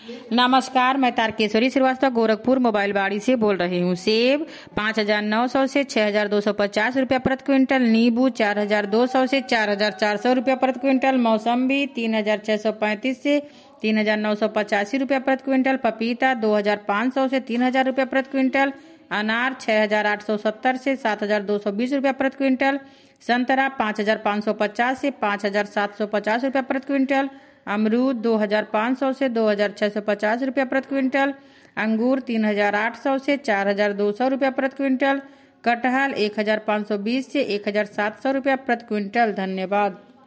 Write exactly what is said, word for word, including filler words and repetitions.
नमस्कार, मैं तारकेश्वरी श्रीवास्तव गोरखपुर मोबाइल बाड़ी से बोल रही हूँ। सेब पाँच हजार नौ सौ से छह हजार दो सौ पचास रुपया प्रति क्विंटल, नींबू चार हजार दो सौ से चार हजार चार सौ रुपया प्रति क्विंटल, मौसम्बी तीन हजार छह सौ पैंतीस से तीन हजार नौ सौ पचासी रुपया प्रति क्विंटल, पपीता दो हजार पाँच सौ से तीन हजार रुपया प्रति क्विंटल, अनार छह हजार आठ सौ सत्तर से सात हजार दो सौ बीस रुपया प्रति क्विंटल, संतरा पाँच हजार पाँच सौ पचास से पाँच हजार सात सौ पचास रुपया प्रति क्विंटल, अमरूद दो हजार पाँच सौ से दो हजार छह सौ पचास रुपया प्रति क्विंटल, अंगूर तीन हजार आठ सौ से चार हजार दो सौ रुपया प्रति क्विंटल, कटहल एक हजार पाँच सौ बीस से एक हजार सात सौ रुपया प्रति क्विंटल। धन्यवाद।